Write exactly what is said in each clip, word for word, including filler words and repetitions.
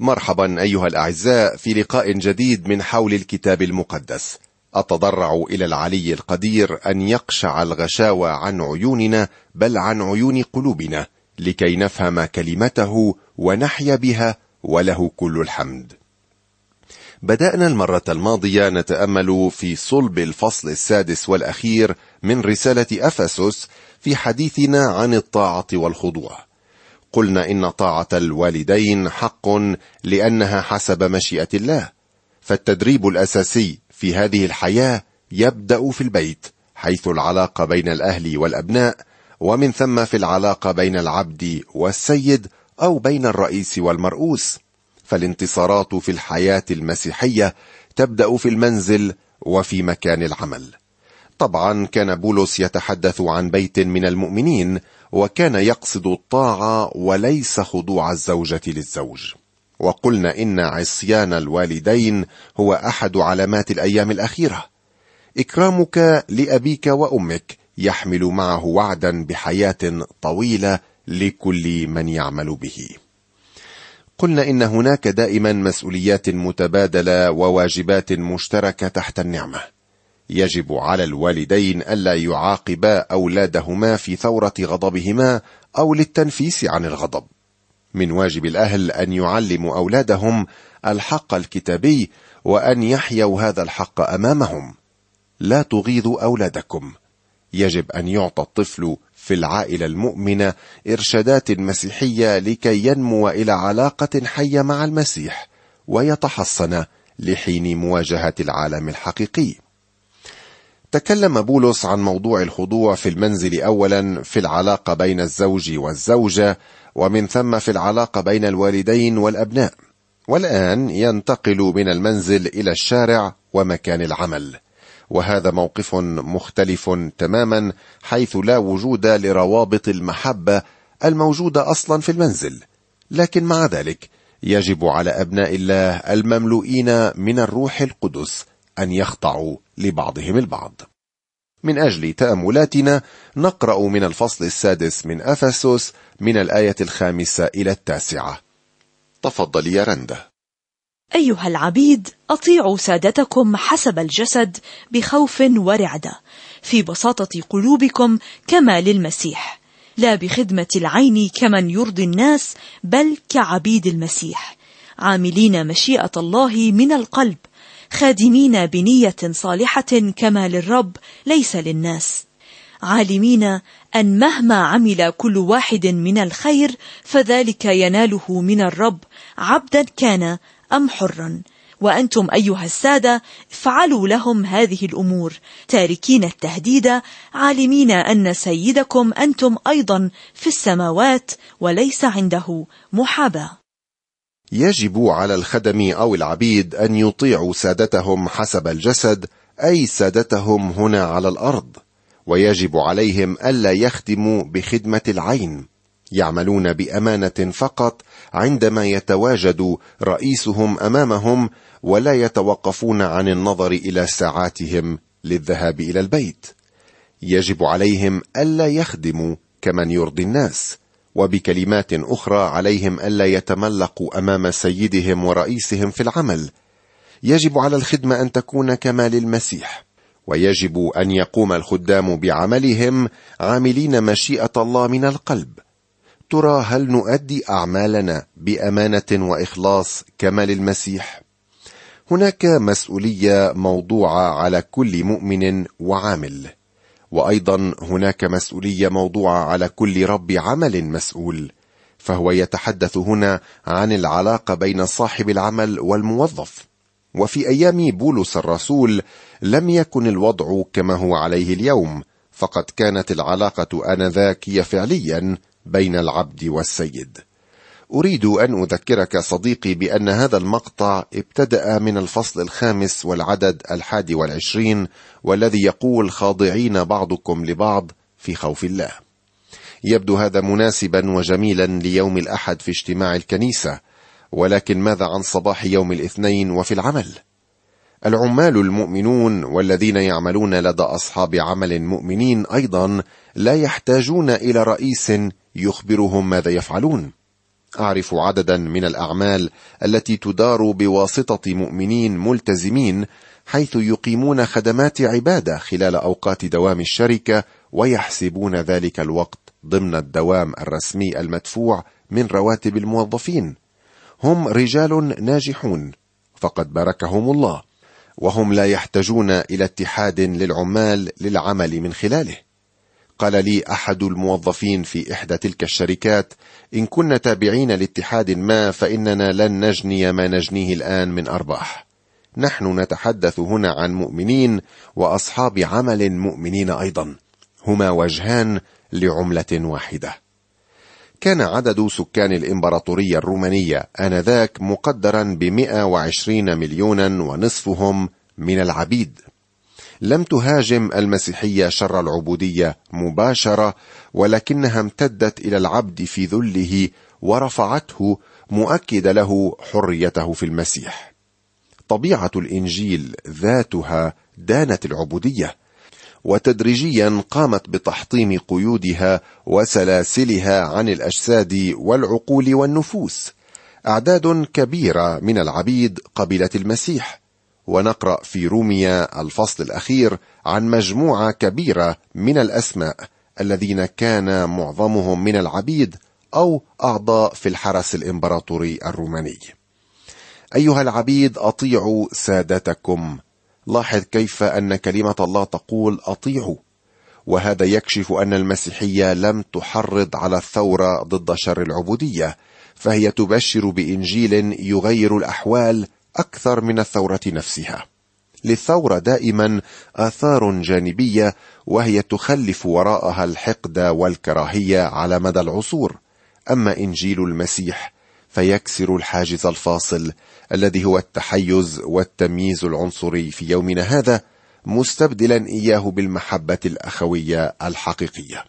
مرحبا أيها الأعزاء في لقاء جديد من حول الكتاب المقدس. أتضرع إلى العلي القدير أن يقشع الغشاوة عن عيوننا، بل عن عيون قلوبنا، لكي نفهم كلمته ونحيا بها، وله كل الحمد. بدأنا المرة الماضية نتأمل في صلب الفصل السادس والأخير من رسالة أفسس في حديثنا عن الطاعة والخضوع. قلنا إن طاعة الوالدين حق لأنها حسب مشيئة الله، فالتدريب الأساسي في هذه الحياة يبدأ في البيت، حيث العلاقة بين الأهل والأبناء، ومن ثم في العلاقة بين العبد والسيد أو بين الرئيس والمرؤوس. فالانتصارات في الحياة المسيحية تبدأ في المنزل وفي مكان العمل. طبعا كان بولس يتحدث عن بيت من المؤمنين، وكان يقصد الطاعة وليس خضوع الزوجة للزوج. وقلنا إن عصيان الوالدين هو أحد علامات الأيام الأخيرة. إكرامك لأبيك وأمك يحمل معه وعدا بحياة طويلة لكل من يعمل به. قلنا إن هناك دائما مسؤوليات متبادلة وواجبات مشتركة تحت النعمة. يجب على الوالدين ألا يعاقبا أولادهما في ثورة غضبهما أو للتنفيس عن الغضب. من واجب الأهل أن يعلموا أولادهم الحق الكتابي، وأن يحيوا هذا الحق أمامهم. لا تغيظوا أولادكم. يجب أن يعطى الطفل في العائلة المؤمنة إرشادات مسيحية لكي ينمو إلى علاقة حية مع المسيح، ويتحصن لحين مواجهة العالم الحقيقي. تكلم بولس عن موضوع الخضوع في المنزل أولا في العلاقة بين الزوج والزوجة، ومن ثم في العلاقة بين الوالدين والأبناء، والآن ينتقل من المنزل إلى الشارع ومكان العمل. وهذا موقف مختلف تماما، حيث لا وجود لروابط المحبة الموجودة أصلا في المنزل. لكن مع ذلك يجب على أبناء الله المملوئين من الروح القدس أن يخضعوا لبعضهم البعض. من أجل تأملاتنا نقرأ من الفصل السادس من أفسس من الآية الخامسة إلى التاسعة. تفضل يا رندا. أيها العبيد، أطيعوا سادتكم حسب الجسد بخوف ورعدة، في بساطة قلوبكم كما للمسيح، لا بخدمة العين كمن يرضي الناس، بل كعبيد المسيح، عاملين مشيئة الله من القلب، خادمين بنية صالحة كما للرب ليس للناس، عالمين أن مهما عمل كل واحد من الخير فذلك يناله من الرب، عبدا كان أم حرا. وأنتم أيها السادة افعلوا لهم هذه الأمور، تاركين التهديد، عالمين أن سيدكم أنتم أيضا في السماوات وليس عنده محاباة. يجب على الخدم أو العبيد أن يطيعوا سادتهم حسب الجسد، أي سادتهم هنا على الأرض، ويجب عليهم ألا يخدموا بخدمة العين، يعملون بأمانة فقط عندما يتواجد رئيسهم أمامهم، ولا يتوقفون عن النظر إلى ساعاتهم للذهاب إلى البيت. يجب عليهم ألا يخدموا كمن يرضي الناس، وبكلمات أخرى عليهم ألا يتملقوا أمام سيدهم ورئيسهم في العمل. يجب على الخدمة أن تكون كما للمسيح، ويجب أن يقوم الخدام بعملهم عاملين مشيئة الله من القلب. ترى هل نؤدي أعمالنا بأمانة وإخلاص كما للمسيح؟ هناك مسؤولية موضوعة على كل مؤمن وعامل، وأيضا هناك مسؤولية موضوعة على كل رب عمل مسؤول. فهو يتحدث هنا عن العلاقة بين صاحب العمل والموظف. وفي أيام بولس الرسول لم يكن الوضع كما هو عليه اليوم، فقد كانت العلاقة آنذاك هي فعليا بين العبد والسيد. أريد أن أذكرك صديقي بأن هذا المقطع ابتدأ من الفصل الخامس والعدد الحادي والعشرين، والذي يقول: خاضعين بعضكم لبعض في خوف الله. يبدو هذا مناسبا وجميلا ليوم الأحد في اجتماع الكنيسة، ولكن ماذا عن صباح يوم الاثنين وفي العمل؟ العمال المؤمنون والذين يعملون لدى أصحاب عمل مؤمنين أيضا لا يحتاجون إلى رئيس يخبرهم ماذا يفعلون. أعرف عددا من الأعمال التي تدار بواسطة مؤمنين ملتزمين، حيث يقيمون خدمات عبادة خلال أوقات دوام الشركة ويحسبون ذلك الوقت ضمن الدوام الرسمي المدفوع من رواتب الموظفين. هم رجال ناجحون فقد باركهم الله، وهم لا يحتاجون إلى اتحاد للعمال للعمل من خلاله. قال لي أحد الموظفين في إحدى تلك الشركات: إن كنا تابعين لاتحاد ما فإننا لن نجني ما نجنيه الآن من أرباح. نحن نتحدث هنا عن مؤمنين وأصحاب عمل مؤمنين أيضا، هما وجهان لعملة واحدة. كان عدد سكان الإمبراطورية الرومانية آنذاك مقدرا بمئة وعشرين مليونا، ونصفهم من العبيد. لم تهاجم المسيحية شر العبودية مباشرة، ولكنها امتدت إلى العبد في ذله ورفعته، مؤكدة له حريته في المسيح. طبيعة الإنجيل ذاتها دانت العبودية، وتدريجيا قامت بتحطيم قيودها وسلاسلها عن الأجساد والعقول والنفوس. أعداد كبيرة من العبيد قبلت المسيح، ونقرأ في روميا الفصل الأخير عن مجموعة كبيرة من الأسماء الذين كان معظمهم من العبيد أو أعضاء في الحرس الإمبراطوري الروماني. أيها العبيد أطيعوا سادتكم. لاحظ كيف أن كلمة الله تقول أطيعوا، وهذا يكشف أن المسيحية لم تحرض على الثورة ضد شر العبودية، فهي تبشر بإنجيل يغير الأحوال أكثر من الثورة نفسها. للثورة دائما آثار جانبية، وهي تخلف وراءها الحقد والكراهية على مدى العصور. أما إنجيل المسيح فيكسر الحاجز الفاصل الذي هو التحيز والتمييز العنصري في يومنا هذا، مستبدلا إياه بالمحبة الأخوية الحقيقية.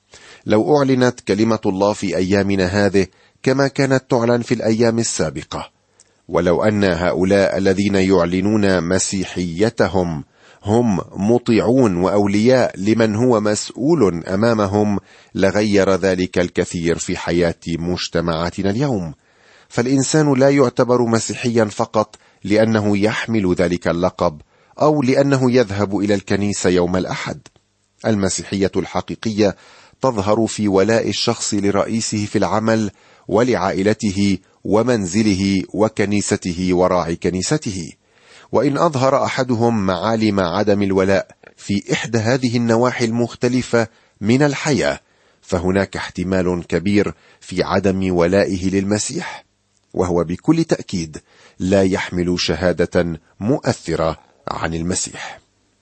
لو أعلنت كلمة الله في أيامنا هذه كما كانت تعلن في الأيام السابقة، ولو أن هؤلاء الذين يعلنون مسيحيتهم هم مطيعون وأولياء لمن هو مسؤول أمامهم، لغير ذلك الكثير في حياة مجتمعاتنا اليوم. فالإنسان لا يعتبر مسيحيا فقط لأنه يحمل ذلك اللقب أو لأنه يذهب إلى الكنيسة يوم الأحد. المسيحية الحقيقية تظهر في ولاء الشخص لرئيسه في العمل ولعائلته ومنزله وكنيسته وراعي كنيسته. وإن أظهر أحدهم معالم عدم الولاء في إحدى هذه النواحي المختلفة من الحياة، فهناك احتمال كبير في عدم ولائه للمسيح، وهو بكل تأكيد لا يحمل شهادة مؤثرة عن المسيح.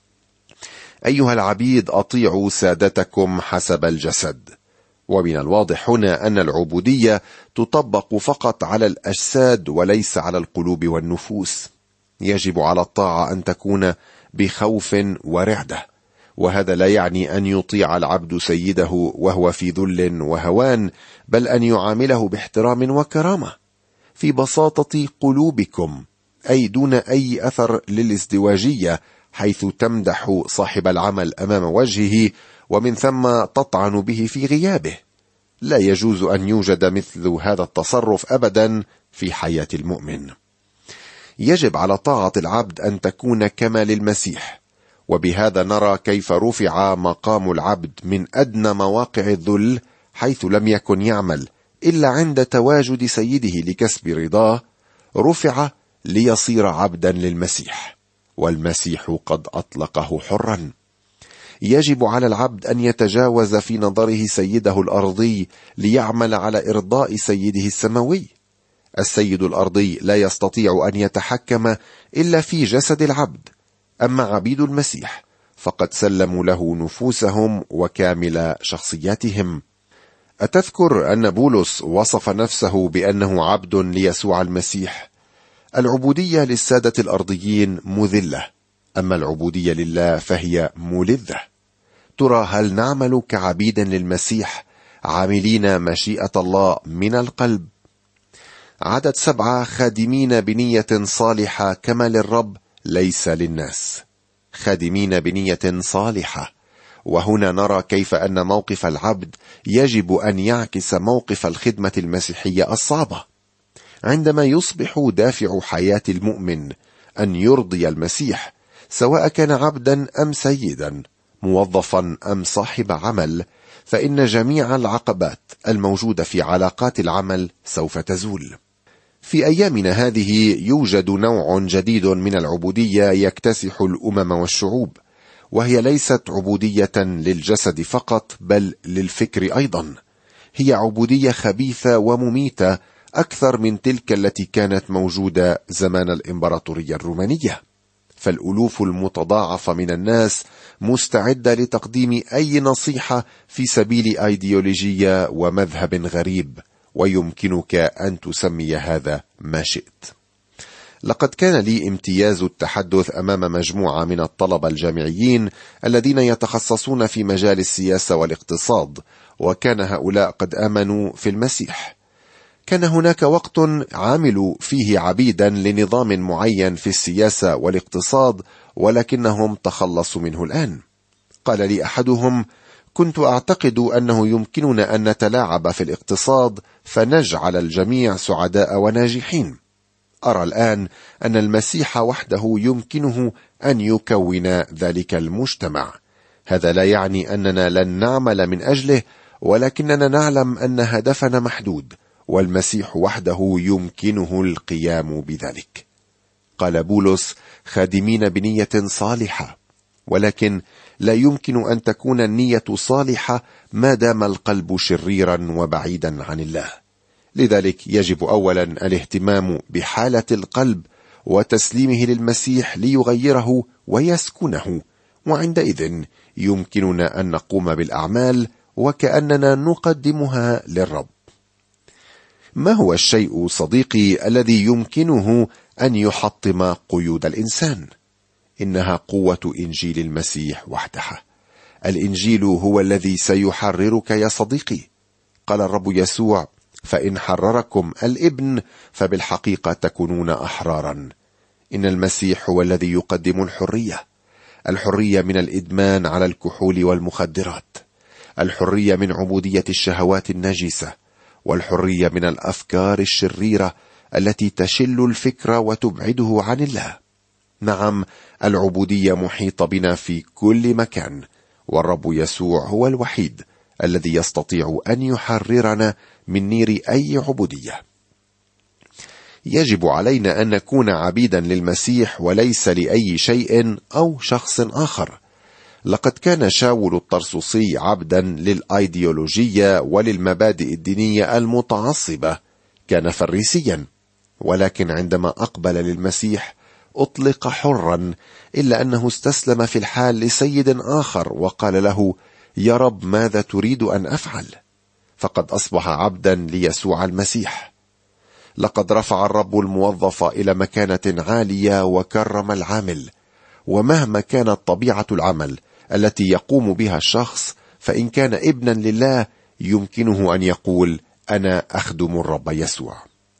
أيها العبيد أطيعوا سادتكم حسب الجسد. ومن الواضح هنا أن العبودية تطبق فقط على الأجساد وليس على القلوب والنفوس. يجب على الطاعة أن تكون بخوف ورعدة، وهذا لا يعني أن يطيع العبد سيده وهو في ذل وهوان، بل أن يعامله باحترام وكرامة في بساطة قلوبكم، أي دون أي أثر للازدواجية، حيث تمدح صاحب العمل أمام وجهه ومن ثم تطعن به في غيابه. لا يجوز أن يوجد مثل هذا التصرف أبدا في حياة المؤمن. يجب على طاعة العبد أن تكون كما للمسيح، وبهذا نرى كيف رفع مقام العبد من أدنى مواقع الذل، حيث لم يكن يعمل إلا عند تواجد سيده لكسب رضاه، رفع ليصير عبدا للمسيح، والمسيح قد أطلقه حرا. يجب على العبد أن يتجاوز في نظره سيده الأرضي ليعمل على إرضاء سيده السماوي. السيد الأرضي لا يستطيع أن يتحكم إلا في جسد العبد، أما عبيد المسيح فقد سلموا له نفوسهم وكامل شخصياتهم. أتذكر أن بولس وصف نفسه بأنه عبد ليسوع المسيح؟ العبودية للسادة الأرضيين مذلة، أما العبودية لله فهي ملذة. ترى هل نعمل كعبيد للمسيح عاملين مشيئة الله من القلب؟ عدد سبعة: خادمين بنية صالحة كما للرب ليس للناس. خادمين بنية صالحة، وهنا نرى كيف أن موقف العبد يجب أن يعكس موقف الخدمة المسيحية الصعبة. عندما يصبح دافع حياة المؤمن أن يرضي المسيح، سواء كان عبدا أم سيدا، موظفا أم صاحب عمل، فإن جميع العقبات الموجودة في علاقات العمل سوف تزول. في أيامنا هذه يوجد نوع جديد من العبودية يكتسح الأمم والشعوب، وهي ليست عبودية للجسد فقط بل للفكر أيضا. هي عبودية خبيثة ومميتة أكثر من تلك التي كانت موجودة زمان الإمبراطورية الرومانية، فالألوف المتضاعفة من الناس مستعدة لتقديم أي نصيحة في سبيل أيديولوجية ومذهب غريب، ويمكنك أن تسمي هذا ما شئت. لقد كان لي امتياز التحدث أمام مجموعة من الطلبة الجامعيين الذين يتخصصون في مجال السياسة والاقتصاد، وكان هؤلاء قد آمنوا في المسيح. كان هناك وقت عاملوا فيه عبيدا لنظام معين في السياسة والاقتصاد، ولكنهم تخلصوا منه الآن. قال لي أحدهم: كنت أعتقد أنه يمكننا أن نتلاعب في الاقتصاد فنجعل الجميع سعداء وناجحين. أرى الآن أن المسيح وحده يمكنه أن يكون ذلك المجتمع. هذا لا يعني أننا لن نعمل من أجله، ولكننا نعلم أن هدفنا محدود، والمسيح وحده يمكنه القيام بذلك. قال بولس: خادمين بنية صالحة، ولكن لا يمكن أن تكون النية صالحة ما دام القلب شريرا وبعيدا عن الله. لذلك يجب أولا الاهتمام بحالة القلب وتسليمه للمسيح ليغيره ويسكنه، وعندئذ يمكننا أن نقوم بالأعمال وكأننا نقدمها للرب. ما هو الشيء صديقي الذي يمكنه أن يحطم قيود الإنسان؟ إنها قوة إنجيل المسيح وحدها. الإنجيل هو الذي سيحررك يا صديقي. قال الرب يسوع: فإن حرركم الابن فبالحقيقة تكونون أحرارا. إن المسيح هو الذي يقدم الحرية، الحرية من الإدمان على الكحول والمخدرات، الحرية من عبودية الشهوات النجسة، والحرية من الأفكار الشريرة التي تشل الفكر وتبعده عن الله. نعم، العبودية محيطة بنا في كل مكان، والرب يسوع هو الوحيد الذي يستطيع أن يحررنا من نير أي عبودية. يجب علينا أن نكون عبيدا للمسيح وليس لأي شيء أو شخص آخر. لقد كان شاول الطرسوسي عبدا للأيديولوجية وللمبادئ الدينية المتعصبة، كان فريسيا، ولكن عندما أقبل للمسيح أطلق حرا، إلا أنه استسلم في الحال لسيد آخر وقال له: يا رب، ماذا تريد أن أفعل؟ فقد أصبح عبدا ليسوع المسيح. لقد رفع الرب الموظف إلى مكانة عالية وكرم العامل، ومهما كانت طبيعة العمل التي يقوم بها الشخص، فإن كان ابنا لله يمكنه أن يقول: أنا أخدم الرب يسوع.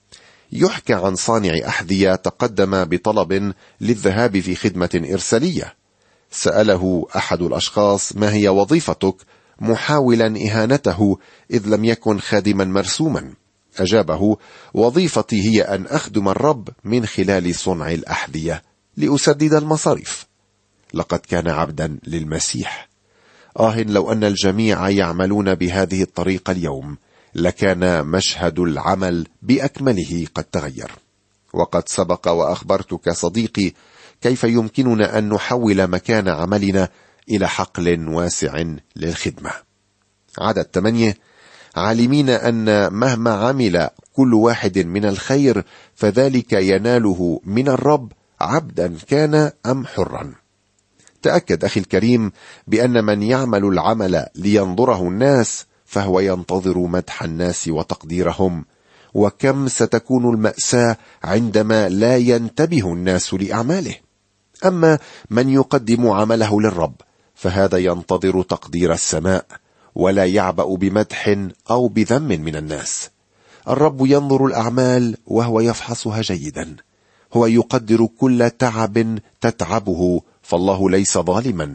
يحكى عن صانع أحذية تقدم بطلب للذهاب في خدمة إرسالية. سأله أحد الأشخاص: ما هي وظيفتك؟ محاولا إهانته إذ لم يكن خادما مرسوما. أجابه: وظيفتي هي أن أخدم الرب من خلال صنع الأحذية لأسدد المصاريف. لقد كان عبدا للمسيح. آه لو أن الجميع يعملون بهذه الطريقة اليوم، لكان مشهد العمل بأكمله قد تغير. وقد سبق وأخبرتك صديقي كيف يمكننا أن نحول مكان عملنا إلى حقل واسع للخدمة. عدد ثمانية: عالمين أن مهما عمل كل واحد من الخير فذلك يناله من الرب، عبدا كان أم حرا. تأكد أخي الكريم بأن من يعمل العمل لينظره الناس فهو ينتظر مدح الناس وتقديرهم، وكم ستكون المأساة عندما لا ينتبه الناس لأعماله. أما من يقدم عمله للرب فهذا ينتظر تقدير السماء، ولا يعبأ بمدح أو بذم من الناس. الرب ينظر الأعمال وهو يفحصها جيدا. هو يقدر كل تعب تتعبه، فالله ليس ظالما.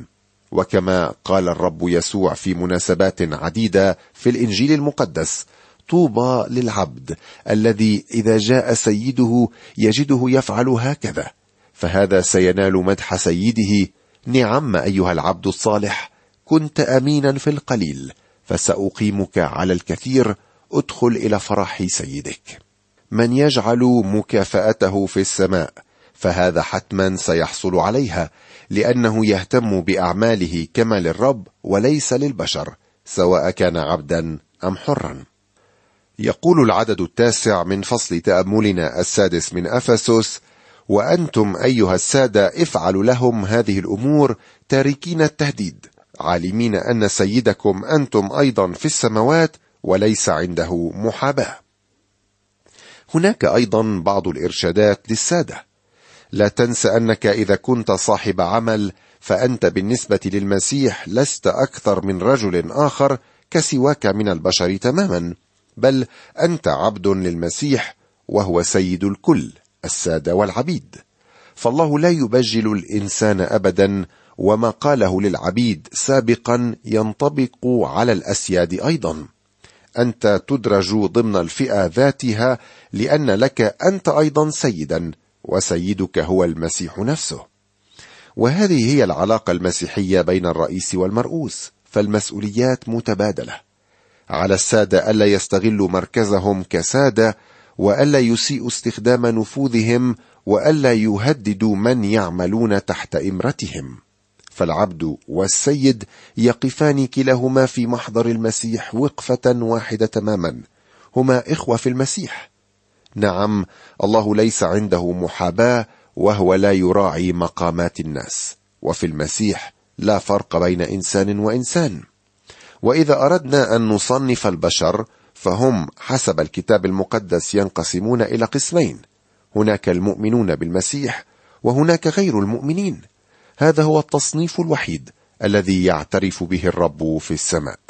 وكما قال الرب يسوع في مناسبات عديدة في الإنجيل المقدس: طوبى للعبد الذي إذا جاء سيده يجده يفعل هكذا، فهذا سينال مدح سيده: نعم أيها العبد الصالح، كنت أمينا في القليل، فسأقيمك على الكثير، ادخل إلى فرح سيدك. من يجعل مكافأته في السماء فهذا حتما سيحصل عليها، لأنه يهتم بأعماله كما للرب وليس للبشر، سواء كان عبدا أم حرا. يقول العدد التاسع من فصل تأملنا السادس من أفسس: وأنتم أيها السادة افعلوا لهم هذه الأمور تاركين التهديد، عالمين أن سيدكم أنتم أيضا في السماوات وليس عنده محاباة. هناك أيضا بعض الإرشادات للسادة. لا تنسى أنك إذا كنت صاحب عمل فأنت بالنسبة للمسيح لست أكثر من رجل آخر كسواك من البشر تماما، بل أنت عبد للمسيح وهو سيد الكل، السادة والعبيد. فالله لا يبجل الإنسان أبدا، وما قاله للعبيد سابقا ينطبق على الأسياد أيضا. أنت تدرج ضمن الفئة ذاتها، لأن لك أنت أيضا سيدا، وسيدك هو المسيح نفسه. وهذه هي العلاقة المسيحية بين الرئيس والمرؤوس، فالمسؤوليات متبادلة. على السادة ألا يستغلوا مركزهم كسادة، وألا يسيئوا استخدام نفوذهم، وألا يهددوا من يعملون تحت إمرتهم. فالعبد والسيد يقفان كلاهما في محضر المسيح وقفة واحدة تماما، هما إخوة في المسيح. نعم، الله ليس عنده محاباة، وهو لا يراعي مقامات الناس، وفي المسيح لا فرق بين إنسان وإنسان. وإذا أردنا أن نصنف البشر فهم حسب الكتاب المقدس ينقسمون إلى قسمين: هناك المؤمنون بالمسيح وهناك غير المؤمنين. هذا هو التصنيف الوحيد الذي يعترف به الرب في السماء.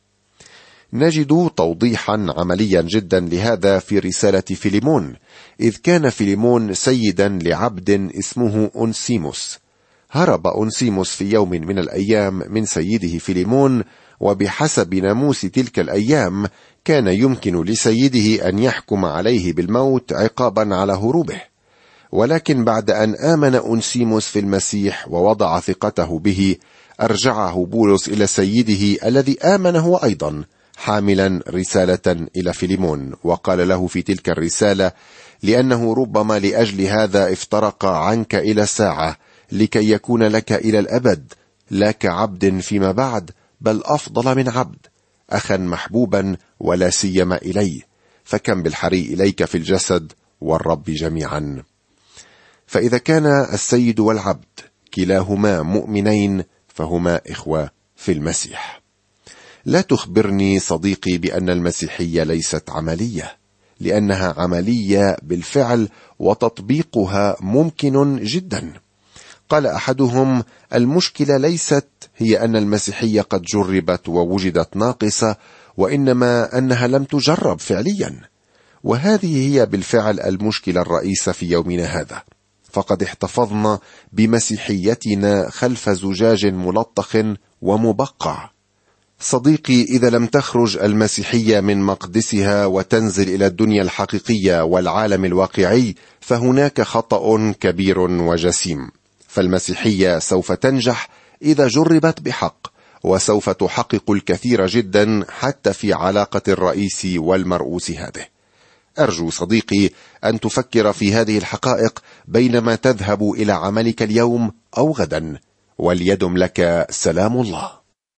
نجد توضيحا عمليا جدا لهذا في رسالة فيليمون، إذ كان فيليمون سيدا لعبد اسمه أنسيموس. هرب أنسيموس في يوم من الأيام من سيده فيليمون، وبحسب ناموس تلك الأيام كان يمكن لسيده أن يحكم عليه بالموت عقابا على هروبه. ولكن بعد أن آمن أنسيموس في المسيح ووضع ثقته به، أرجعه بولس إلى سيده الذي آمن هو أيضا، حاملا رسالة إلى فيليمون، وقال له في تلك الرسالة: لأنه ربما لأجل هذا افترق عنك إلى ساعة، لكي يكون لك إلى الأبد، لا كعبد فيما بعد، بل أفضل من عبد، أخا محبوبا ولا سيما إلي، فكم بالحري إليك في الجسد والرب جميعا. فإذا كان السيد والعبد كلاهما مؤمنين فهما إخوة في المسيح. لا تخبرني صديقي بأن المسيحية ليست عملية، لأنها عملية بالفعل، وتطبيقها ممكن جدا. قال أحدهم: المشكلة ليست هي أن المسيحية قد جربت ووجدت ناقصة، وإنما أنها لم تجرب فعليا. وهذه هي بالفعل المشكلة الرئيسة في يومنا هذا، فقد احتفظنا بمسيحيتنا خلف زجاج ملطخ ومبقع. صديقي، إذا لم تخرج المسيحية من مقدسها وتنزل إلى الدنيا الحقيقية والعالم الواقعي، فهناك خطأ كبير وجسيم. فالمسيحية سوف تنجح إذا جربت بحق، وسوف تحقق الكثير جدا حتى في علاقة الرئيس والمرؤوس هذه. أرجو صديقي أن تفكر في هذه الحقائق بينما تذهب إلى عملك اليوم أو غدا، وليدم لك سلام الله.